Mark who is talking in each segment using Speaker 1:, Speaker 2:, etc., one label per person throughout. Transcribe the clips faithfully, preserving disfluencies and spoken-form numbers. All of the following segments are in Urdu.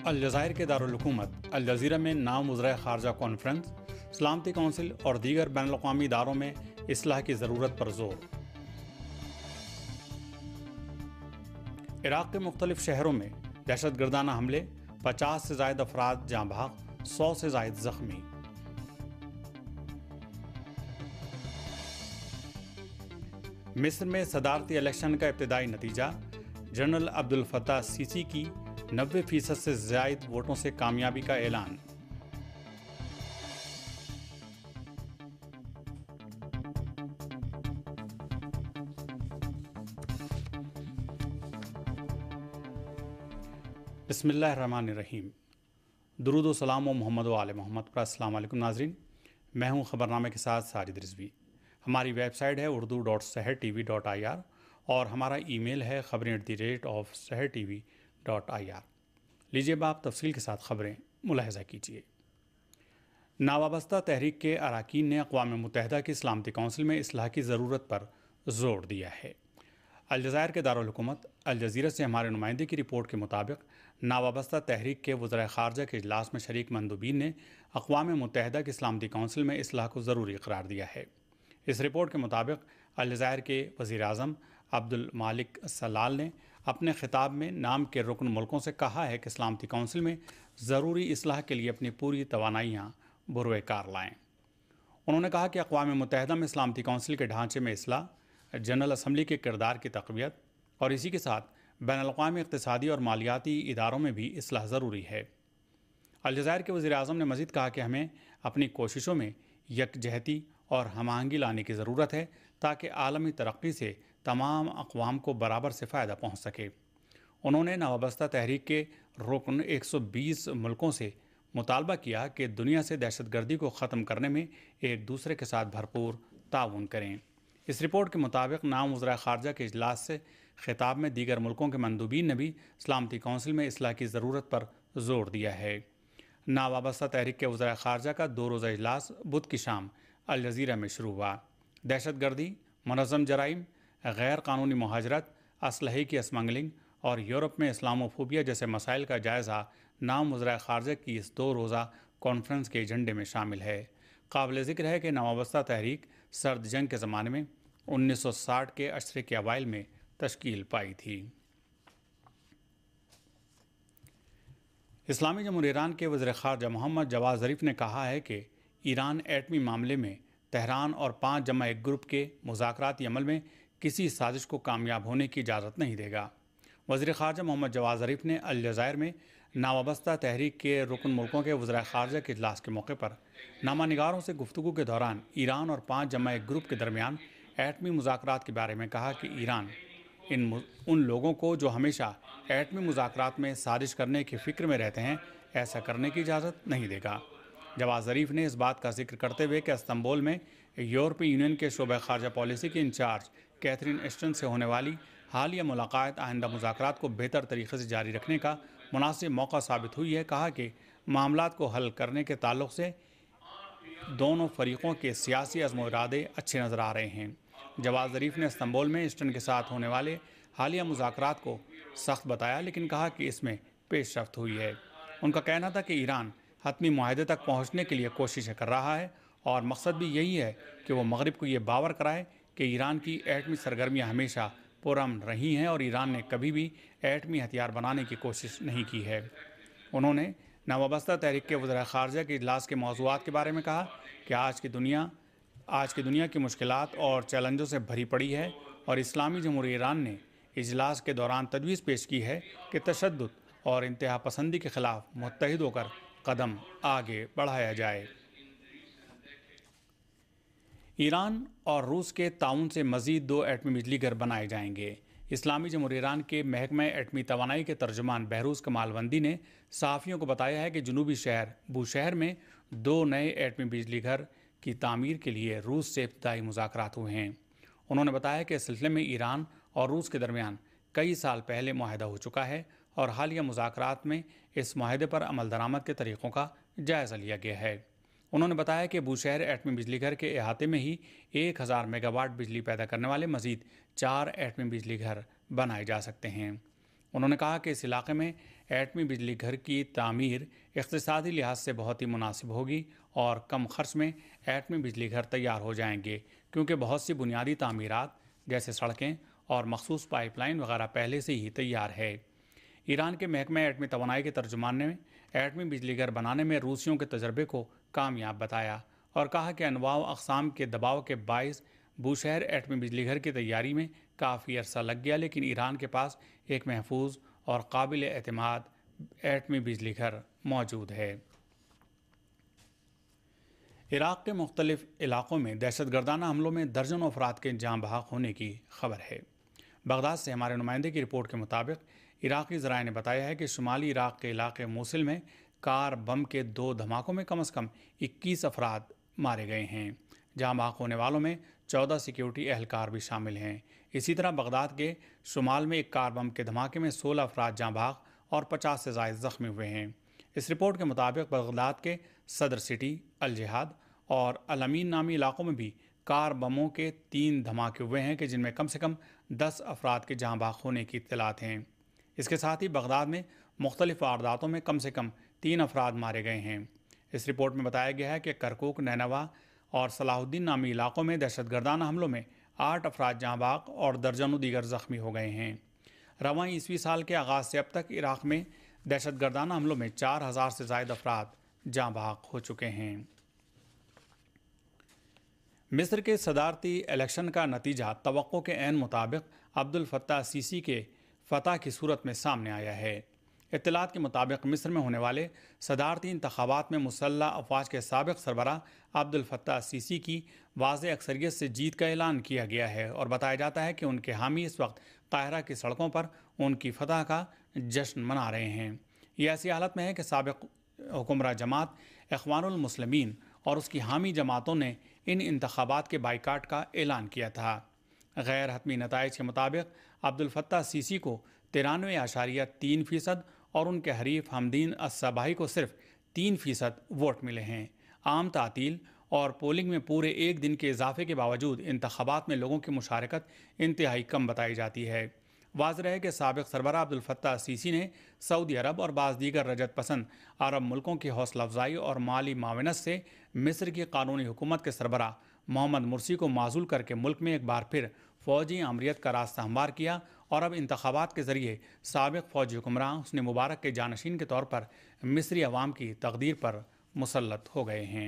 Speaker 1: الجزائر کے دارالحکومت الجزیرہ میں نام وزرائے خارجہ کانفرنس، سلامتی کونسل اور دیگر بین الاقوامی اداروں میں اصلاح کی ضرورت پر زور۔ عراق کے مختلف شہروں میں دہشت گردانہ حملے، پچاس سے زائد افراد جاں بحق، سو سے زائد زخمی۔ مصر میں صدارتی الیکشن کا ابتدائی نتیجہ، جنرل عبدالفتاح السیسی کی نوے فیصد سے زائد ووٹوں سے کامیابی کا اعلان۔ بسم اللہ الرحمن الرحیم۔ درود و سلام و محمد و آل محمد پر۔ السلام علیکم ناظرین، میں ہوں خبرنامے کے ساتھ ساجد رضوی۔ ہماری ویب سائٹ ہے Urdu dot Sahar T V dot I R اور ہمارا ای میل ہے خبریں at the rate of Sahar T V dot I R. لیجیے اب آپ تفصیل کے ساتھ خبریں ملاحظہ کیجیے۔ ناوابستہ تحریک کے اراکین نے اقوام متحدہ کی سلامتی کونسل میں اصلاح کی ضرورت پر زور دیا ہے۔ الجزائر کے دارالحکومت الجزیرہ سے ہمارے نمائندے کی رپورٹ کے مطابق ناوابستہ تحریک کے وزرائے خارجہ کے اجلاس میں شریک مندوبین نے اقوام متحدہ کی سلامتی کونسل میں اصلاح کو ضروری قرار دیا ہے۔ اس رپورٹ کے مطابق الجزائر کے وزیر اعظم عبد المالک سلال نے اپنے خطاب میں نام کے رکن ملکوں سے کہا ہے کہ سلامتی کونسل میں ضروری اصلاح کے لیے اپنی پوری توانائیاں بروئے کار لائیں۔ انہوں نے کہا کہ اقوام متحدہ میں سلامتی کونسل کے ڈھانچے میں اصلاح، جنرل اسمبلی کے کردار کی تقویت اور اسی کے ساتھ بین الاقوامی اقتصادی اور مالیاتی اداروں میں بھی اصلاح ضروری ہے۔ الجزائر کے وزیر اعظم نے مزید کہا کہ ہمیں اپنی کوششوں میں یکجہتی اور ہم آہنگی لانے کی ضرورت ہے تاکہ عالمی ترقی سے تمام اقوام کو برابر سے فائدہ پہنچ سکے۔ انہوں نے نوابستہ تحریک کے رکن ایک سو بیس ملکوں سے مطالبہ کیا کہ دنیا سے دہشت گردی کو ختم کرنے میں ایک دوسرے کے ساتھ بھرپور تعاون کریں۔ اس رپورٹ کے مطابق نام وزرائے خارجہ کے اجلاس سے خطاب میں دیگر ملکوں کے مندوبین نے بھی سلامتی کونسل میں اصلاح کی ضرورت پر زور دیا ہے۔ ناوابستہ تحریک کے وزرائے خارجہ کا دو روزہ اجلاس بدھ کی شام الجزیرہ میں شروع ہوا۔ دہشت گردی، منظم جرائم، غیر قانونی مہاجرت، اسلحے کی اسمگلنگ اور یورپ میں اسلاموفوبیا جیسے مسائل کا جائزہ نام وزرائے خارجہ کی اس دو روزہ کانفرنس کے ایجنڈے میں شامل ہے۔ قابل ذکر ہے کہ نوابستہ تحریک سرد جنگ کے زمانے میں انیس سو ساٹھ کے عشرے کے اوائل میں تشکیل پائی تھی۔ اسلامی جمہوریہ ایران کے وزیر خارجہ محمد جواد ظریف نے کہا ہے کہ ایران ایٹمی معاملے میں تہران اور پانچ جمع ایک گروپ کے مذاکراتی عمل میں کسی سازش کو کامیاب ہونے کی اجازت نہیں دے گا۔ وزیر خارجہ محمد جواد ظریف نے الجزائر میں ناوابستہ تحریک کے رکن ملکوں کے وزرائے خارجہ کے اجلاس کے موقع پر نامہ نگاروں سے گفتگو کے دوران ایران اور پانچ جمع ایک گروپ کے درمیان ایٹمی مذاکرات کے بارے میں کہا کہ ایران ان ان لوگوں کو جو ہمیشہ ایٹمی مذاکرات میں سازش کرنے کی فکر میں رہتے ہیں ایسا کرنے کی اجازت نہیں دے گا۔ جواد ظریف نے اس بات کا ذکر کرتے ہوئے کہ استنبول میں یورپی یونین کے شعبہ خارجہ پالیسی کی انچارج کیتھرین ایشٹن سے ہونے والی حالیہ ملاقات آئندہ مذاکرات کو بہتر طریقے سے جاری رکھنے کا مناسب موقع ثابت ہوئی ہے۔ کہا کہ معاملات کو حل کرنے کے تعلق سے دونوں فریقوں کے سیاسی عزم و ارادے اچھے نظر آ رہے ہیں۔ جواد ظریف نے استنبول میں ایشٹن کے ساتھ ہونے والے حالیہ مذاکرات کو سخت بتایا لیکن کہا کہ اس میں پیش رفت ہوئی ہے۔ ان کا کہنا تھا کہ ایران حتمی معاہدے تک پہنچنے کے لیے کوششیں کر رہا ہے اور مقصد بھی یہی ہے کہ وہ مغرب کو یہ باور کرائے کہ ایران کی ایٹمی سرگرمیاں ہمیشہ پرامن رہی ہیں اور ایران نے کبھی بھی ایٹمی ہتھیار بنانے کی کوشش نہیں کی ہے۔ انہوں نے نوابستہ تحریک کے وزرائے خارجہ کے اجلاس کے موضوعات کے بارے میں کہا کہ آج کی دنیا آج کی دنیا کی مشکلات اور چیلنجوں سے بھری پڑی ہے اور اسلامی جمہوریہ ایران نے اجلاس کے دوران تجویز پیش کی ہے کہ تشدد اور انتہا پسندی کے خلاف متحد ہو کر قدم آگے بڑھایا جائے۔ ایران اور روس کے تعاون سے مزید دو ایٹمی بجلی گھر بنائے جائیں گے۔ اسلامی جمہوریہ ایران کے محکمہ ایٹمی توانائی کے ترجمان بہروز کمالوندی نے صحافیوں کو بتایا ہے کہ جنوبی شہر بوشہر میں دو نئے ایٹمی بجلی گھر کی تعمیر کے لیے روس سے ابتدائی مذاکرات ہوئے ہیں۔ انہوں نے بتایا کہ اس سلسلے میں ایران اور روس کے درمیان کئی سال پہلے معاہدہ ہو چکا ہے اور حالیہ مذاکرات میں اس معاہدے پر عمل درآمد کے طریقوں کا جائزہ لیا گیا ہے۔ انہوں نے بتایا کہ بوشہر ایٹمی بجلی گھر کے احاطے میں ہی ایک ہزار میگا واٹ بجلی پیدا کرنے والے مزید چار ایٹمی بجلی گھر بنائے جا سکتے ہیں۔ انہوں نے کہا کہ اس علاقے میں ایٹمی بجلی گھر کی تعمیر اقتصادی لحاظ سے بہت ہی مناسب ہوگی اور کم خرچ میں ایٹمی بجلی گھر تیار ہو جائیں گے، کیونکہ بہت سی بنیادی تعمیرات جیسے سڑکیں اور مخصوص پائپ لائن وغیرہ پہلے سے ہی تیار ہے۔ ایران کے محکمہ ایٹمی توانائی کے ترجمان نے ایٹمی بجلی گھر بنانے میں روسیوں کے تجربے کو کامیاب بتایا اور کہا کہ انواع و اقسام کے دباؤ کے باعث بوشہر ایٹمی بجلی گھر کی تیاری میں کافی عرصہ لگ گیا، لیکن ایران کے پاس ایک محفوظ اور قابل اعتماد ایٹمی بجلی گھر موجود ہے۔ عراق کے مختلف علاقوں میں دہشت گردانہ حملوں میں درجنوں افراد کے جاں بحق ہونے کی خبر ہے۔ بغداد سے ہمارے نمائندے کی رپورٹ کے مطابق عراقی ذرائع نے بتایا ہے کہ شمالی عراق کے علاقے موصل میں کار بم کے دو دھماکوں میں کم از کم اکیس افراد مارے گئے ہیں۔ جاں بحق ہونے والوں میں چودہ سیکیورٹی اہلکار بھی شامل ہیں۔ اسی طرح بغداد کے شمال میں ایک کار بم کے دھماکے میں سولہ افراد جاں بحق اور پچاس سے زائد زخمی ہوئے ہیں۔ اس رپورٹ کے مطابق بغداد کے صدر سٹی، الجہاد اور الامین نامی علاقوں میں بھی کار بموں کے تین دھماکے ہوئے ہیں کہ جن میں کم سے کم دس افراد کے جاں بحق ہونے کی اطلاعات ہیں۔ اس کے ساتھ ہی بغداد میں مختلف وارداتوں میں کم سے کم تین افراد مارے گئے ہیں۔ اس رپورٹ میں بتایا گیا ہے کہ کرکوک، نینوا اور صلاح الدین نامی علاقوں میں دہشت گردانہ حملوں میں آٹھ افراد جاں بحق اور درجنوں دیگر زخمی ہو گئے ہیں۔ رواں عیسوی سال کے آغاز سے اب تک عراق میں دہشت گردانہ حملوں میں چار ہزار سے زائد افراد جاں بحق ہو چکے ہیں۔ مصر کے صدارتی الیکشن کا نتیجہ توقع کے عین مطابق عبد الفتاح السیسی کے فتح کی صورت میں سامنے آیا ہے۔ اطلاعات کے مطابق مصر میں ہونے والے صدارتی انتخابات میں مسلح افواج کے سابق سربراہ عبد الفتاح السیسی کی واضح اکثریت سے جیت کا اعلان کیا گیا ہے اور بتایا جاتا ہے کہ ان کے حامی اس وقت قاہرہ کی سڑکوں پر ان کی فتح کا جشن منا رہے ہیں۔ یہ ایسی حالت میں ہے کہ سابق حکمراں جماعت اخوان المسلمین اور اس کی حامی جماعتوں نے ان انتخابات کے بائیکاٹ کا اعلان کیا تھا۔ غیر حتمی نتائج کے مطابق عبد الفتاح السیسی کو ترانوے اشاریہ تین فیصد اور ان کے حریف حمدین الصباحی کو صرف تین فیصد ووٹ ملے ہیں۔ عام تعطیل اور پولنگ میں پورے ایک دن کے اضافے کے باوجود انتخابات میں لوگوں کی مشارکت انتہائی کم بتائی جاتی ہے۔ واضح ہے کہ سابق سربراہ عبد الفتاح السیسی نے سعودی عرب اور بعض دیگر رجت پسند عرب ملکوں کی حوصلہ افزائی اور مالی معاونت سے مصر کی قانونی حکومت کے سربراہ محمد مرسی کو معزول کر کے ملک میں ایک بار پھر فوجی آمریت کا راستہ ہموار کیا اور اب انتخابات کے ذریعے سابق فوجی حکمراں حسنی مبارک کے جانشین کے طور پر مصری عوام کی تقدیر پر مسلط ہو گئے ہیں۔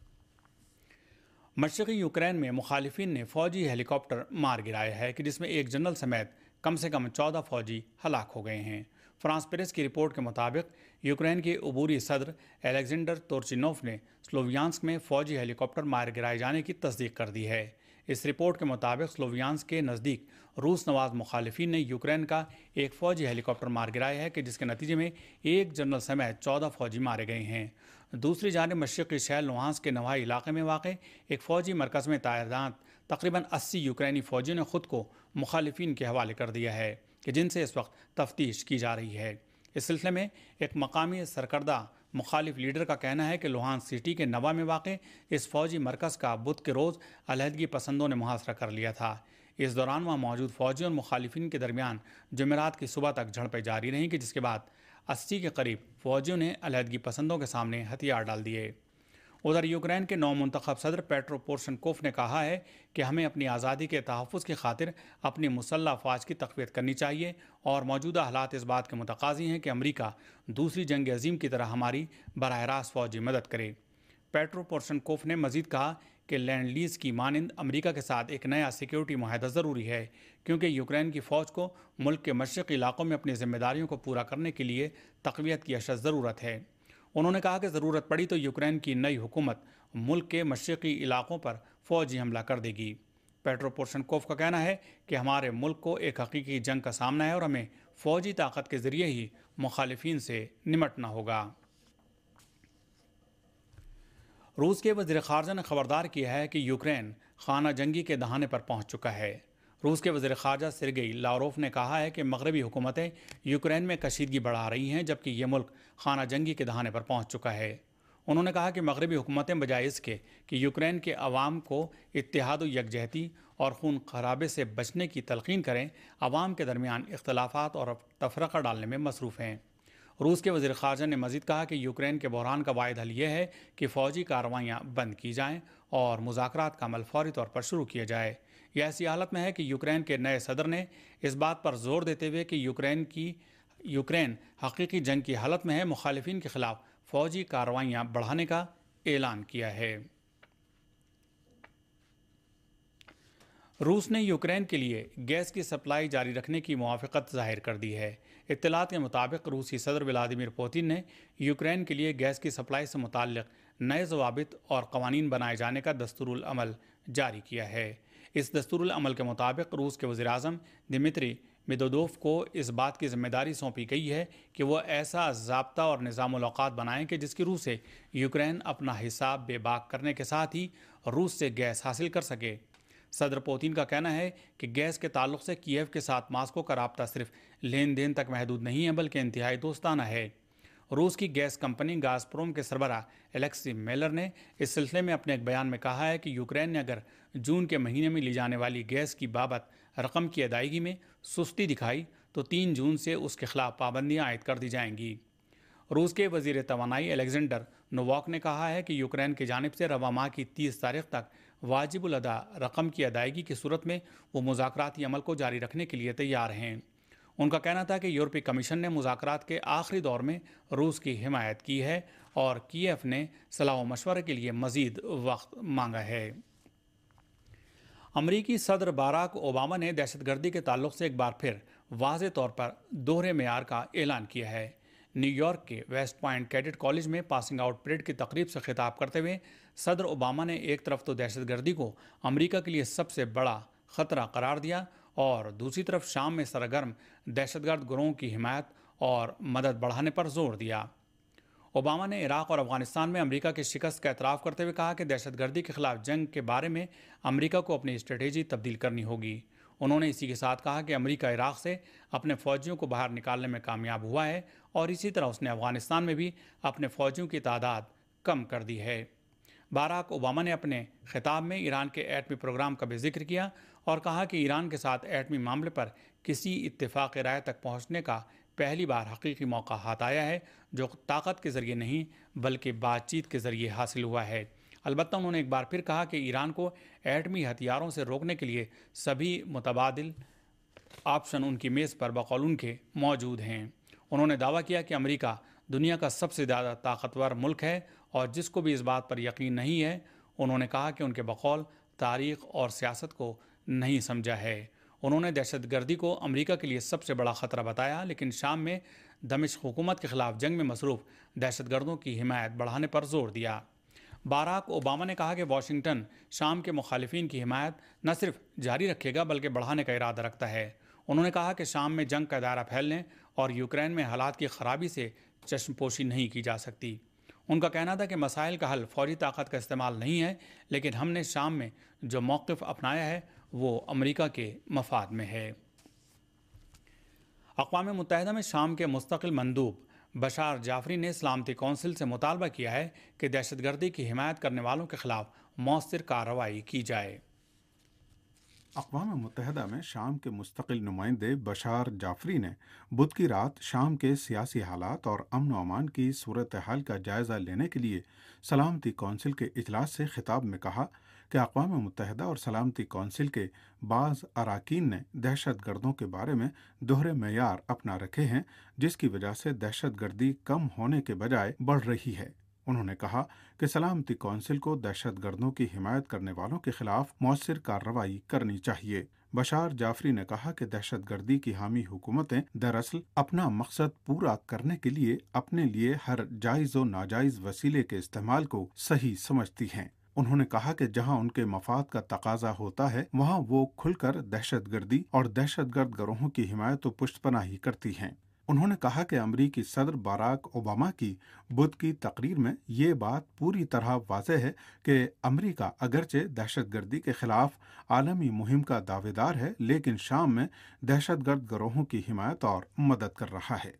Speaker 1: مشرقی یوکرین میں مخالفین نے فوجی ہیلی کاپٹر مار گرایا ہے کہ جس میں ایک جنرل سمیت کم سے کم چودہ فوجی ہلاک ہو گئے ہیں۔ فرانس پریس کی رپورٹ کے مطابق یوکرین کے عبوری صدر الیگزینڈر تورچینوف نے سلوویانسک میں فوجی ہیلی کاپٹر مار گرائے جانے کی تصدیق کر دی ہے۔ اس رپورٹ کے مطابق سلوویانسک کے نزدیک روس نواز مخالفین نے یوکرین کا ایک فوجی ہیلی کاپٹر مار گرایا ہے کہ جس کے نتیجے میں ایک جنرل سمیت چودہ فوجی مارے گئے ہیں۔ دوسری جانب مشرقی شہر لوہانسک کے نواحی علاقے میں واقع ایک فوجی مرکز میں تعینات تقریباً اسی یوکرینی فوجیوں نے خود کو مخالفین کے حوالے کر دیا ہے کہ جن سے اس وقت تفتیش کی جا رہی ہے۔ اس سلسلے میں ایک مقامی سرکردہ مخالف لیڈر کا کہنا ہے کہ لوہانسک سٹی کے نوا میں واقع اس فوجی مرکز کا بدھ کے روز علیحدگی پسندوں نے محاصرہ کر لیا تھا۔ اس دوران وہاں موجود فوجیوں اور مخالفین کے درمیان جمعرات کی صبح تک جھڑپیں جاری رہیں کہ جس کے بعد اسی کے قریب فوجیوں نے علیحدگی پسندوں کے سامنے ہتھیار ڈال دیے۔ ادھر یوکرین کے نو منتخب صدر پیٹرو پورشنکوف نے کہا ہے کہ ہمیں اپنی آزادی کے تحفظ کی خاطر اپنی مسلح افواج کی تقویت کرنی چاہیے اور موجودہ حالات اس بات کے متقاضی ہیں کہ امریکہ دوسری جنگ عظیم کی طرح ہماری براہ راست فوجی مدد کرے۔ پیٹرو پورشنکوف نے مزید کہا کہ لینڈ لیز کی مانند امریکہ کے ساتھ ایک نیا سیکیورٹی معاہدہ ضروری ہے کیونکہ یوکرین کی فوج کو ملک کے مشرقی علاقوں میں اپنی ذمہ داریوں کو پورا کرنے کے لیے تقویت کی اشد ضرورت ہے۔ انہوں نے کہا کہ ضرورت پڑی تو یوکرین کی نئی حکومت ملک کے مشرقی علاقوں پر فوجی حملہ کر دے گی۔ پیٹرو پورشنکوف کا کہنا ہے کہ ہمارے ملک کو ایک حقیقی جنگ کا سامنا ہے اور ہمیں فوجی طاقت کے ذریعے ہی مخالفین سے نمٹنا ہوگا۔ روس کے وزیر خارجہ نے خبردار کیا ہے کہ یوکرین خانہ جنگی کے دہانے پر پہنچ چکا ہے۔ روس کے وزیر خارجہ سرگئی لاوروف نے کہا ہے کہ مغربی حکومتیں یوکرین میں کشیدگی بڑھا رہی ہیں جبکہ یہ ملک خانہ جنگی کے دہانے پر پہنچ چکا ہے۔ انہوں نے کہا کہ مغربی حکومتیں بجائے اس کے کہ یوکرین کے عوام کو اتحاد و یکجہتی اور خون خرابے سے بچنے کی تلقین کریں، عوام کے درمیان اختلافات اور تفرقہ ڈالنے میں مصروف ہیں۔ روس کے وزیر خارجہ نے مزید کہا کہ یوکرین کے بحران کا واحد حل یہ ہے کہ فوجی کارروائیاں بند کی جائیں اور مذاکرات کا عمل فوری طور پر شروع کیا جائے۔ یہ ایسی حالت میں ہے کہ یوکرین کے نئے صدر نے اس بات پر زور دیتے ہوئے کہ یوکرین کی یوکرین حقیقی جنگ کی حالت میں ہے، مخالفین کے خلاف فوجی کارروائیاں بڑھانے کا اعلان کیا ہے۔ روس نے یوکرین کے لیے گیس کی سپلائی جاری رکھنے کی موافقت ظاہر کر دی ہے۔ اطلاعات کے مطابق روسی صدر ولادیمیر پوتن نے یوکرین کے لیے گیس کی سپلائی سے متعلق نئے ضوابط اور قوانین بنائے جانے کا دستور العمل جاری کیا ہے۔ اس دستور العمل کے مطابق روس کے وزیر اعظم دمیتری میدودوف کو اس بات کی ذمہ داری سونپی گئی ہے کہ وہ ایسا ضابطہ اور نظام الاوقات بنائیں کہ جس کی روح سے یوکرین اپنا حساب بے باک کرنے کے ساتھ ہی روس سے گیس حاصل کر سکے۔ صدر پوتین کا کہنا ہے کہ گیس کے تعلق سے کییو کے ساتھ ماسکو کا رابطہ صرف لین دین تک محدود نہیں ہے بلکہ انتہائی دوستانہ ہے۔ روس کی گیس کمپنی گازپروم کے سربراہ الیکسی میلر نے اس سلسلے میں اپنے ایک بیان میں کہا ہے کہ یوکرین نے اگر جون کے مہینے میں لی جانے والی گیس کی بابت رقم کی ادائیگی میں سستی دکھائی تو تین جون سے اس کے خلاف پابندیاں عائد کر دی جائیں گی۔ روس کے وزیر توانائی الیگزینڈر نوواک نے کہا ہے کہ یوکرین کی جانب سے رواں ماہ کی تیس تاریخ تک واجب الادا رقم کی ادائیگی کی صورت میں وہ مذاکراتی عمل کو جاری رکھنے کے لیے تیار ہیں۔ ان کا کہنا تھا کہ یورپی کمیشن نے مذاکرات کے آخری دور میں روس کی حمایت کی ہے اور کییف نے صلاح و مشورے کے لیے مزید وقت مانگا ہے۔ امریکی صدر باراک اوباما نے دہشت گردی کے تعلق سے ایک بار پھر واضح طور پر دوہرے معیار کا اعلان کیا ہے۔ نیو یارک کے ویسٹ پوائنٹ کیڈٹ کالج میں پاسنگ آؤٹ پریڈ کی تقریب سے خطاب کرتے ہوئے صدر اوباما نے ایک طرف تو دہشت گردی کو امریکہ کے لیے سب سے بڑا خطرہ قرار دیا اور دوسری طرف شام میں سرگرم دہشت گرد گروہوں کی حمایت اور مدد بڑھانے پر زور دیا۔ اوباما نے عراق اور افغانستان میں امریکہ کی شکست کا اعتراف کرتے ہوئے کہا کہ دہشت گردی کے خلاف جنگ کے بارے میں امریکہ کو اپنی اسٹریٹجی تبدیل کرنی ہوگی۔ انہوں نے اسی کے ساتھ کہا کہ امریکہ عراق سے اپنے فوجیوں کو باہر نکالنے میں کامیاب ہوا ہے اور اسی طرح اس نے افغانستان میں بھی اپنے فوجیوں کی تعداد کم کر دی ہے۔ باراک اوباما نے اپنے خطاب میں ایران کے ایٹمی پروگرام کا بھی ذکر کیا اور کہا کہ ایران کے ساتھ ایٹمی معاملے پر کسی اتفاق رائے تک پہنچنے کا پہلی بار حقیقی موقع ہاتھ آیا ہے جو طاقت کے ذریعے نہیں بلکہ بات چیت کے ذریعے حاصل ہوا ہے۔ البتہ انہوں نے ایک بار پھر کہا کہ ایران کو ایٹمی ہتھیاروں سے روکنے کے لیے سبھی متبادل آپشن ان کی میز پر بقول ان کے موجود ہیں۔ انہوں نے دعویٰ کیا کہ امریکہ دنیا کا سب سے زیادہ طاقتور ملک ہے اور جس کو بھی اس بات پر یقین نہیں ہے انہوں نے کہا کہ ان کے بقول تاریخ اور سیاست کو نہیں سمجھا ہے۔ انہوں نے دہشت گردی کو امریکہ کے لیے سب سے بڑا خطرہ بتایا لیکن شام میں دمشق حکومت کے خلاف جنگ میں مصروف دہشت گردوں کی حمایت بڑھانے پر زور دیا۔ باراک اوباما نے کہا کہ واشنگٹن شام کے مخالفین کی حمایت نہ صرف جاری رکھے گا بلکہ بڑھانے کا ارادہ رکھتا ہے۔ انہوں نے کہا کہ شام میں جنگ کا دائرہ پھیلنے اور یوکرین میں حالات کی خرابی سے چشم پوشی نہیں کی جا سکتی۔ ان کا کہنا تھا کہ مسائل کا حل فوری طاقت کا استعمال نہیں ہے لیکن ہم نے شام میں جو موقف اپنایا ہے وہ امریکہ کے مفاد میں ہے۔ اقوام متحدہ میں شام کے مستقل مندوب بشار جعفری نے سلامتی کونسل سے مطالبہ کیا ہے کہ دہشت گردی کی حمایت کرنے والوں کے خلاف مؤثر کارروائی کی جائے۔
Speaker 2: اقوام متحدہ میں شام کے مستقل نمائندے بشار جعفری نے بدھ کی رات شام کے سیاسی حالات اور امن و امان کی صورتحال کا جائزہ لینے کے لیے سلامتی کونسل کے اجلاس سے خطاب میں کہا کہ اقوام متحدہ اور سلامتی کونسل کے بعض اراکین نے دہشت گردوں کے بارے میں دوہرے معیار اپنا رکھے ہیں جس کی وجہ سے دہشت گردی کم ہونے کے بجائے بڑھ رہی ہے۔ انہوں نے کہا کہ سلامتی کونسل کو دہشت گردوں کی حمایت کرنے والوں کے خلاف مؤثر کارروائی کرنی چاہیے۔ بشار جعفری نے کہا کہ دہشت گردی کی حامی حکومتیں دراصل اپنا مقصد پورا کرنے کے لیے اپنے لیے ہر جائز و ناجائز وسیلے کے استعمال کو صحیح سمجھتی ہیں۔ انہوں نے کہا کہ جہاں ان کے مفاد کا تقاضا ہوتا ہے وہاں وہ کھل کر دہشت گردی اور دہشت گرد گروہوں کی حمایت و پشت پناہی کرتی ہیں۔ انہوں نے کہا کہ امریکی صدر باراک اوباما کی بدھ کی تقریر میں یہ بات پوری طرح واضح ہے کہ امریکہ اگرچہ دہشت گردی کے خلاف عالمی مہم کا دعوے دار ہے لیکن شام میں دہشت گرد گروہوں کی حمایت اور مدد کر رہا ہے۔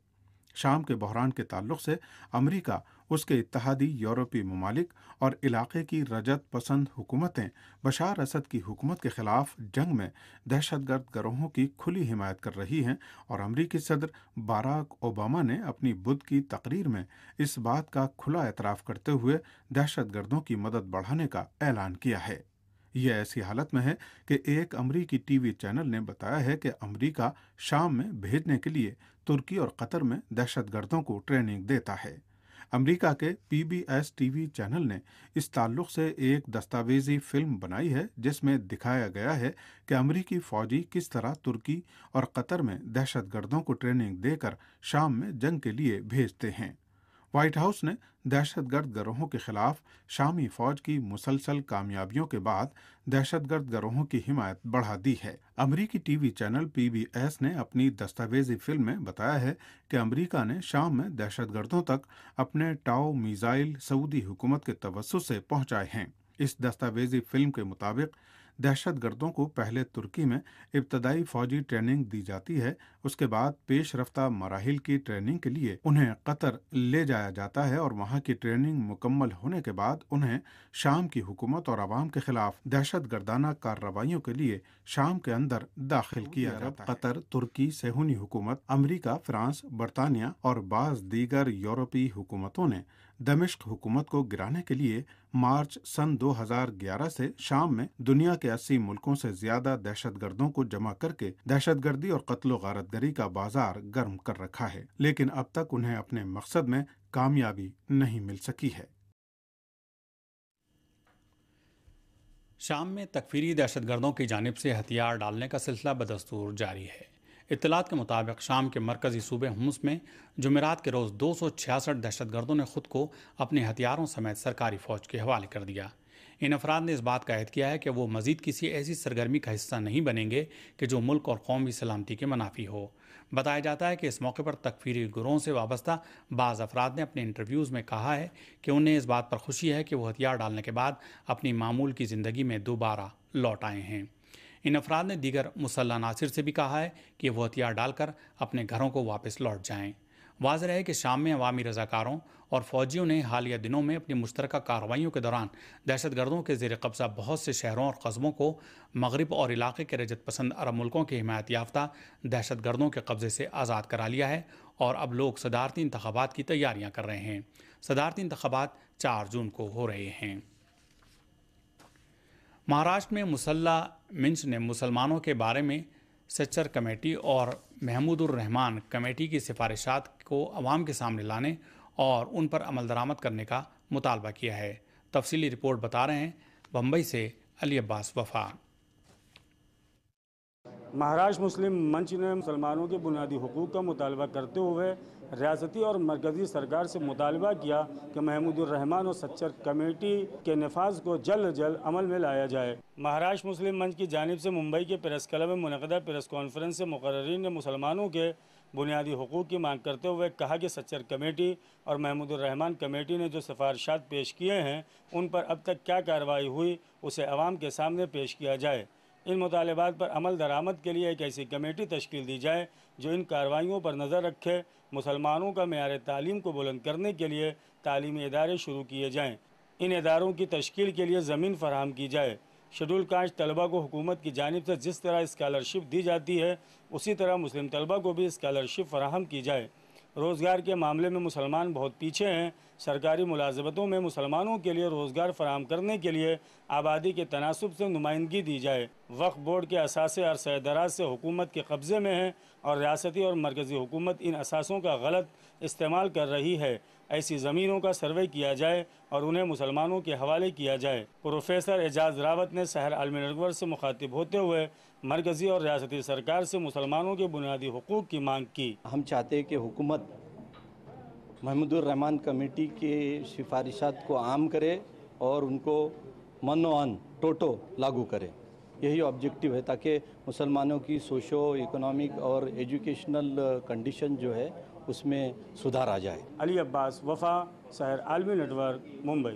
Speaker 2: شام کے بحران کے تعلق سے امریکہ، اس کے اتحادی یورپی ممالک اور علاقے کی رجعت پسند حکومتیں بشار اسد کی حکومت کے خلاف جنگ میں دہشت گرد گروہوں کی کھلی حمایت کر رہی ہیں، اور امریکی صدر باراک اوباما نے اپنی بدھ کی تقریر میں اس بات کا کھلا اعتراف کرتے ہوئے دہشت گردوں کی مدد بڑھانے کا اعلان کیا ہے۔ یہ ایسی حالت میں ہے کہ ایک امریکی ٹی وی چینل نے بتایا ہے کہ امریکہ شام میں بھیجنے کے لیے ترکی اور قطر میں دہشت گردوں کو ٹریننگ دیتا ہے۔ امریکہ کے P B S T V channel نے اس تعلق سے ایک دستاویزی فلم بنائی ہے جس میں دکھایا گیا ہے کہ امریکی فوجی کس طرح ترکی اور قطر میں دہشت گردوں کو ٹریننگ دے کر شام میں جنگ کے لیے بھیجتے ہیں۔ وائٹ ہاؤس نے دہشت گرد گروہوں کے خلاف شامی فوج کی مسلسل کامیابیوں کے بعد دہشت گرد گروہوں کی حمایت بڑھا دی ہے۔ امریکی T V channel P B S نے اپنی دستاویزی فلم میں بتایا ہے کہ امریکہ نے شام میں دہشت گردوں تک اپنے ٹاؤ میزائل سعودی حکومت کے توسط سے پہنچائے ہیں۔ اس دستاویزی فلم کے مطابق دہشت گردوں کو پہلے ترکی میں ابتدائی فوجی ٹریننگ دی جاتی ہے، اس کے بعد پیش رفتہ مراحل کی ٹریننگ کے لیے انہیں قطر لے جایا جاتا ہے، اور وہاں کی ٹریننگ مکمل ہونے کے بعد انہیں شام کی حکومت اور عوام کے خلاف دہشت گردانہ کارروائیوں کے لیے شام کے اندر داخل کیا جاتا ہے۔ قطر، ترکی، صہیونی حکومت، امریکہ، فرانس، برطانیہ اور بعض دیگر یورپی حکومتوں نے دمشق حکومت کو گرانے کے لیے مارچ سن دو ہزار گیارہ سے شام میں دنیا کے اسی ملکوں سے زیادہ دہشت گردوں کو جمع کر کے دہشت گردی اور قتل و غارت گری کا بازار گرم کر رکھا ہے، لیکن اب تک انہیں اپنے مقصد میں کامیابی نہیں مل سکی ہے۔
Speaker 1: شام میں تکفیری دہشت گردوں کی جانب سے ہتھیار ڈالنے کا سلسلہ بدستور جاری ہے۔ اطلاعات کے مطابق شام کے مرکزی صوبے حمص میں جمعرات کے روز دو سو چھیاسٹھ دہشت گردوں نے خود کو اپنے ہتھیاروں سمیت سرکاری فوج کے حوالے کر دیا۔ ان افراد نے اس بات کا عہد کیا ہے کہ وہ مزید کسی ایسی سرگرمی کا حصہ نہیں بنیں گے کہ جو ملک اور قومی سلامتی کے منافی ہو۔ بتایا جاتا ہے کہ اس موقع پر تکفیری گروہوں سے وابستہ بعض افراد نے اپنے انٹرویوز میں کہا ہے کہ انہیں اس بات پر خوشی ہے کہ وہ ہتھیار ڈالنے کے بعد اپنی معمول کی زندگی میں دوبارہ لوٹ آئے ہیں۔ ان افراد نے دیگر مسلح عناصر سے بھی کہا ہے کہ وہ ہتھیار ڈال کر اپنے گھروں کو واپس لوٹ جائیں۔ واضح ہے کہ شام میں عوامی رضاکاروں اور فوجیوں نے حالیہ دنوں میں اپنی مشترکہ کارروائیوں کے دوران دہشت گردوں کے زیر قبضہ بہت سے شہروں اور قصبوں کو مغرب اور علاقے کے رجعت پسند عرب ملکوں کے حمایت یافتہ دہشت گردوں کے قبضے سے آزاد کرا لیا ہے، اور اب لوگ صدارتی انتخابات کی تیاریاں کر رہے ہیں۔ صدارتی انتخابات چار جون کو ہو رہے ہیں۔ مہاراشٹر میں مسلح منچ نے مسلمانوں کے بارے میں سچر کمیٹی اور محمود الرحمان کمیٹی کی سفارشات کو عوام کے سامنے لانے اور ان پر عمل درآمد کرنے کا مطالبہ کیا ہے۔ تفصیلی رپورٹ بتا رہے ہیں بمبئی سے علی عباس وفا۔
Speaker 3: مہاراشٹر مسلم منچ نے مسلمانوں کے بنیادی حقوق کا مطالبہ کرتے ہوئے ریاستی اور مرکزی سرکار سے مطالبہ کیا کہ محمود الرحمان اور سچر کمیٹی کے نفاذ کو جلد از جلد عمل میں لایا جائے۔ مہاراشٹر مسلم منچ کی جانب سے ممبئی کے پریس کلب میں منعقدہ پریس کانفرنس سے مقررین نے مسلمانوں کے بنیادی حقوق کی مانگ کرتے ہوئے کہا کہ سچر کمیٹی اور محمود الرحمان کمیٹی نے جو سفارشات پیش کیے ہیں ان پر اب تک کیا کارروائی ہوئی اسے عوام کے سامنے پیش کیا جائے۔ ان مطالبات پر عمل درآمد کے لیے ایک ایسی کمیٹی تشکیل دی جائے جو ان کارروائیوں پر نظر رکھے۔ مسلمانوں کا معیار تعلیم کو بلند کرنے کے لیے تعلیمی ادارے شروع کیے جائیں۔ ان اداروں کی تشکیل کے لیے زمین فراہم کی جائے۔ شیڈول کاسٹ طلبہ کو حکومت کی جانب سے جس طرح اسکالرشپ دی جاتی ہے اسی طرح مسلم طلبہ کو بھی اسکالرشپ فراہم کی جائے۔ روزگار کے معاملے میں مسلمان بہت پیچھے ہیں۔ سرکاری ملازمتوں میں مسلمانوں کے لیے روزگار فراہم کرنے کے لیے آبادی کے تناسب سے نمائندگی دی جائے۔ وقف بورڈ کے اثاثے عرصہ دراز سے حکومت کے قبضے میں ہیں اور ریاستی اور مرکزی حکومت ان اثاثوں کا غلط استعمال کر رہی ہے۔ ایسی زمینوں کا سروے کیا جائے اور انہیں مسلمانوں کے حوالے کیا جائے۔ پروفیسر اعجاز راوت نے سحر عالمی نیٹورک سے مخاطب ہوتے ہوئے مرکزی اور ریاستی سرکار سے مسلمانوں کے بنیادی حقوق کی مانگ کی۔
Speaker 4: ہم چاہتے ہیں کہ حکومت محمود الرحمان کمیٹی کے سفارشات کو عام کرے اور ان کو من و عن ٹوٹو لاگو کرے۔ یہی آبجیکٹیو ہے تاکہ مسلمانوں کی سوشو اکنامک اور ایجوکیشنل کنڈیشن جو ہے اس میں سدھار آ جائے۔
Speaker 3: علی عباس وفا، سحر عالمی نیٹورک، ممبئی۔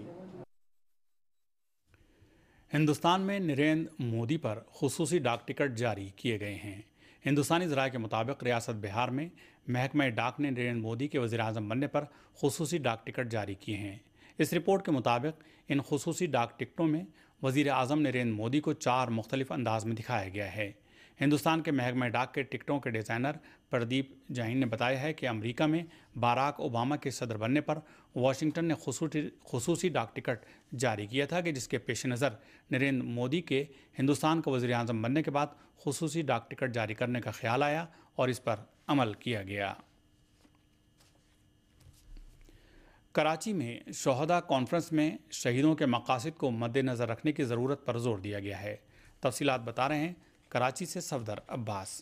Speaker 1: ہندوستان میں نریندر مودی پر خصوصی ڈاک ٹکٹ جاری کیے گئے ہیں۔ ہندوستانی ذرائع کے مطابق ریاست بہار میں محکمہ ڈاک نے نریندر مودی کے وزیر اعظم بننے پر خصوصی ڈاک ٹکٹ جاری کیے ہیں۔ اس رپورٹ کے مطابق ان خصوصی ڈاک ٹکٹوں میں وزیر اعظم نریندر مودی کو چار مختلف انداز میں دکھایا گیا ہے۔ ہندوستان کے محکمہ ڈاک کے ٹکٹوں کے ڈیزائنر پردیپ جین نے بتایا ہے کہ امریکہ میں باراک اوباما کے صدر بننے پر واشنگٹن نے خصوصی خصوصی ڈاک ٹکٹ جاری کیا تھا کہ جس کے پیش نظر نریندر مودی کے ہندوستان کا وزیر اعظم بننے کے بعد خصوصی ڈاک ٹکٹ جاری کرنے کا خیال آیا اور اس پر عمل کیا گیا۔ کراچی میں شہداء کانفرنس میں شہیدوں کے مقاصد کو مد نظر رکھنے کی ضرورت پر زور دیا گیا ہے۔ تفصیلات بتا رہے ہیں کراچی سے صفدر عباس۔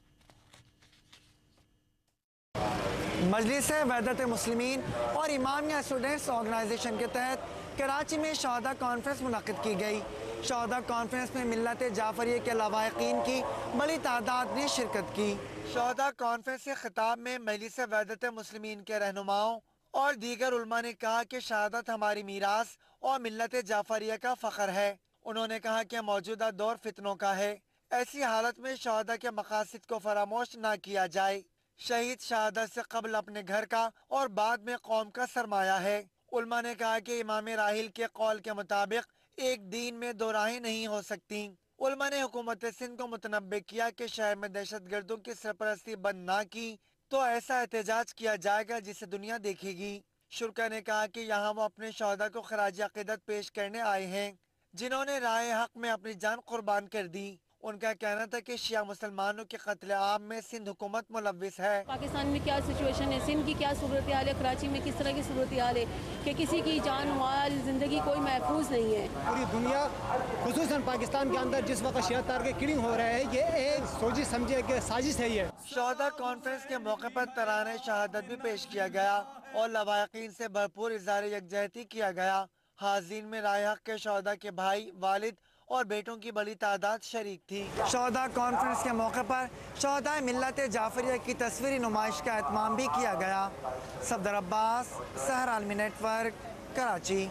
Speaker 5: مجلس وحدت مسلمین اور امامیہ اسٹوڈنٹس آرگنائزیشن کے تحت کراچی میں شہداء کانفرنس منعقد کی گئی۔ شہداء کانفرنس میں ملت جعفریہ کے لواحقین کی بڑی تعداد نے شرکت کی۔ شہداء کانفرنس کے خطاب میں مجلس وحدت مسلمین کے رہنماؤں اور دیگر علماء نے کہا کہ شہادت ہماری میراث اور ملت جعفریہ کا فخر ہے۔ انہوں نے کہا کہ موجودہ دور فتنوں کا ہے، ایسی حالت میں شہداء کے مقاصد کو فراموش نہ کیا جائے۔ شہید شہادت سے قبل اپنے گھر کا اور بعد میں قوم کا سرمایہ ہے۔ علماء نے کہا کہ امام راحل کے قول کے مطابق ایک دین میں دو راہیں نہیں ہو سکتی۔ علماء نے حکومت سندھ کو متنبع کیا کہ شہر میں دہشت گردوں کی سرپرستی بند نہ کی تو ایسا احتجاج کیا جائے گا جسے دنیا دیکھے گی۔ شرکا نے کہا کہ یہاں وہ اپنے شہداء کو خراج عقیدت پیش کرنے آئے ہیں جنہوں نے راہ حق میں اپنی جان قربان کر دی۔ ان کا کہنا تھا کہ شیعہ مسلمانوں کے قتل عام میں سندھ حکومت ملوث ہے۔
Speaker 6: پاکستان میں کیا سچویشن ہے، سندھ کی کیا صورتحال ہے، کراچی میں کس طرح کی صورتحال ہے کہ کسی کی جان مال زندگی کوئی محفوظ نہیں ہے۔
Speaker 7: پوری دنیا خصوصاً پاکستان کے اندر جس وقت شیعہ تار کے کلنگ ہو رہا ہے، یہ ایک سوچی سمجھے کہ سازش ہے۔ یہ
Speaker 5: شہداء کانفرنس کے موقع پر ترانہ شہادت بھی پیش کیا گیا اور لواحقین سے بھرپور اظہار یکجہتی کیا گیا۔ حاضرین میں رائے حق کے شہداء کے بھائی، والد اور بیٹوں کی بڑی تعداد شریک تھی۔ شہداء کانفرنس کے موقع پر شہداء ملت جعفریہ کی تصویری نمائش کا اہتمام بھی کیا گیا۔ صفدر عباس، سحر عالمی نیٹ ورک، کراچی۔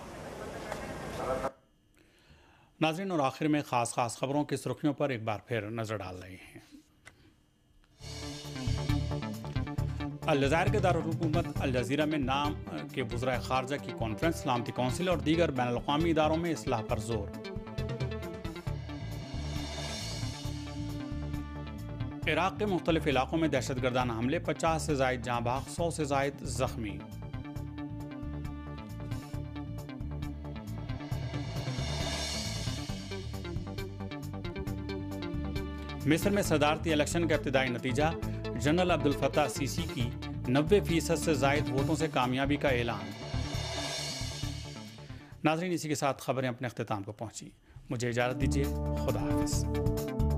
Speaker 1: ناظرین، اور آخر میں خاص خاص خبروں کی سرخیوں پر ایک بار پھر نظر ڈال رہے ہیں۔ الجزائر کے دارالحکومت الجزیرہ میں نام کے وزرائے خارجہ کی کانفرنس، سلامتی کونسل اور دیگر بین الاقوامی اداروں میں اصلاح پر زور۔ عراق کے مختلف علاقوں میں دہشت گردانہ حملے، پچاس سے زائد جاں بحق، سو سے زائد زخمی۔ مصر میں صدارتی الیکشن کا ابتدائی نتیجہ، جنرل عبدالفتاح سیسی کی نوے فیصد سے زائد ووٹوں سے کامیابی کا اعلان۔ ناظرین، اسی کے ساتھ خبریں اپنے اختتام کو پہنچی۔ مجھے اجازت دیجیے، خدا حافظ۔